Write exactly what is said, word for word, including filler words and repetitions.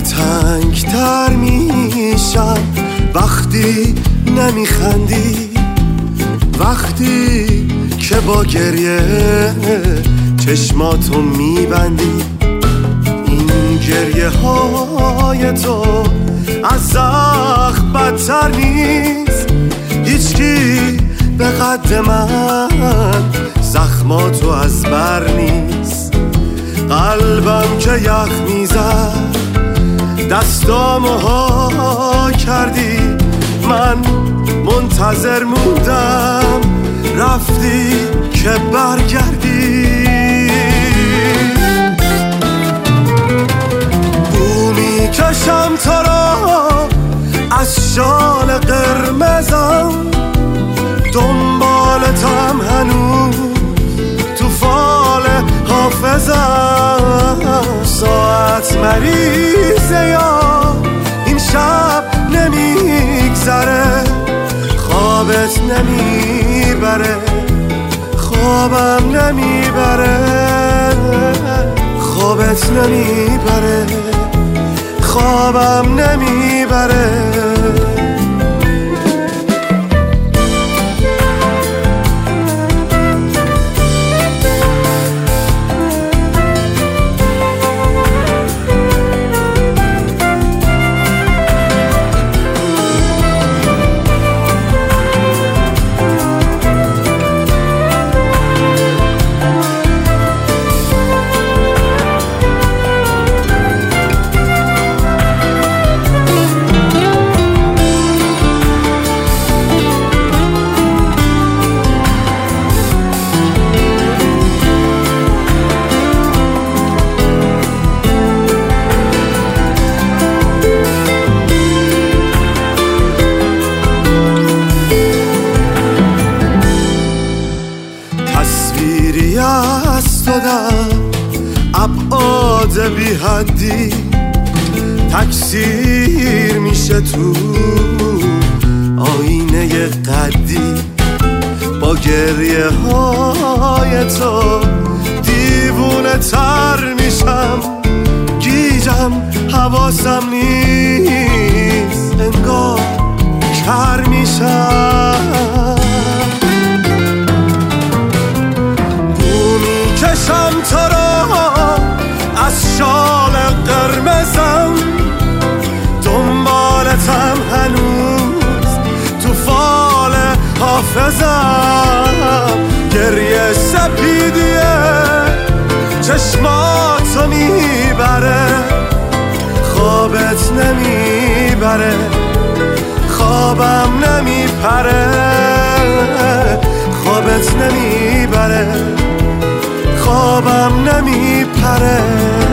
تنگتر میشم وقتی نمیخندی، وقتی که با گریه چشماتو میبندی. این گریه های تو از زخم بدتر نیست، هیچکی به قد من زخماتو از بر نیست. قلبم که یخ میزد دستامو ها کردی، من منتظر موندم رفتی که برگردی. بو میکشم تو را از شال قرمزم، دنبالتم هنوز تو فال حافظم. ساعت مریضه یا این شب نمیگذره، خوابت نمیبره، خوابم نمیبره، خوابت نمیبره، خوابم نمیبره. تصویری از تو در ابعاد بی حدی تکثیر میشه تو آینه قدی. با گریه های تو دیوونه تر میشم، گیجم حواسم نیست، انگار کر میشم. کشم تو را از شال قرمزم، دنبالتم هنوز تو فال حافظم. گریه سپیدیه چشماتو میبره، خوابت نمیبره، خوابم نمیپره، خوابت نمیبره، خوابم نمیپره.